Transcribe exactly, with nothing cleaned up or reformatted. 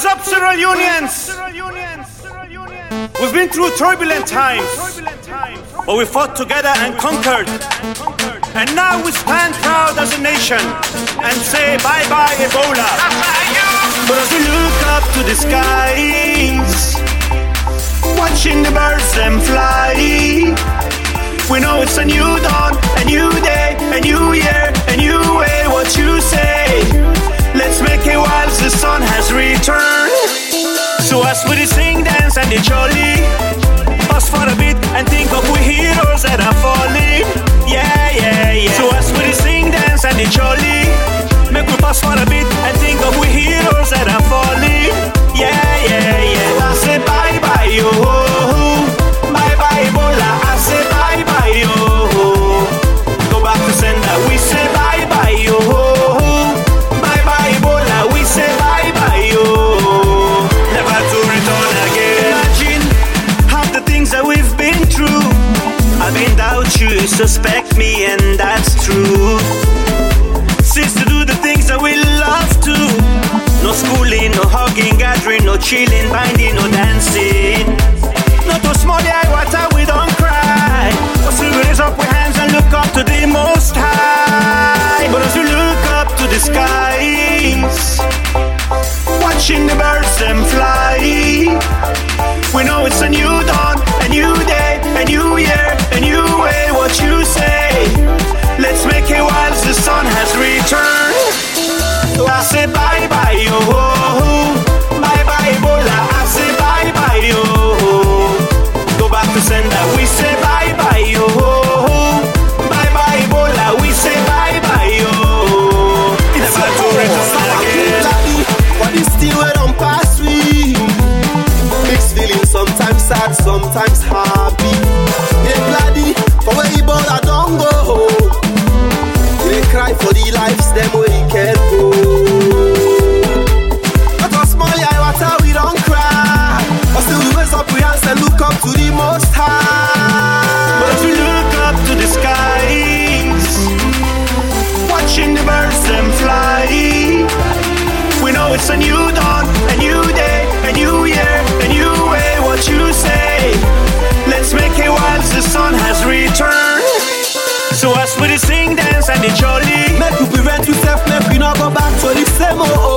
What's up, Sierra Unions? We've been through turbulent times, but we fought together and conquered. And now we stand proud as a nation and say bye-bye Ebola. But as we look up to the skies, watching the birds them fly, we know it's a new dawn, a new day, a new year, a new way. What you say? Let's make it while the sun has returned. So as we sing, dance and the jolly, pause for a bit and think of we heroes that are falling. Yeah, yeah, yeah. So as we sing, dance and the jolly, make we pause for a bit and think of we heroes that are falling. Yeah, yeah, yeah. So I say bye bye yo, bye bye Ebola. I say bye bye yo, go back to sender. We say bye bye yo, bye bye Ebola. We say bye bye yo, never to return again. Imagine half the things that we've been through. I been doubt you suspect me, and that's true. Since to do the things that we love to. No schooling, no hugging, gathering, no chilling, binding, no dancing. Not too small, yeah, water, we don't cry. But still we raise up our hands and look up to the Most High. But as we look up to the skies, watching the birds them fly, we know it's a new dawn, a new day, a new year, a new way. What you say? Let's make it while the sun has returned. So I say bye bye yo, bye bye Ebola. I say bye bye yo, go back to sender. We say bye bye yo, bye bye Ebola. We say bye bye yo, never to return again. What is still we don't pass we? Mixed feelings, sometimes sad, sometimes happy. They gladdy for where Ebola don't go. They cry for the lives them where he can't go. Not a small eye water we don't cry, but still we raise up we hands and look up to the Most High. But as we look up to the skies, watching the birds them fly, we know it's a new dawn, a new day, a new year, a new way. What you say? Let's make it while the sun has returned. So as we sing, dance and the jolly, make we prevent yourself, make we not go back to the same old.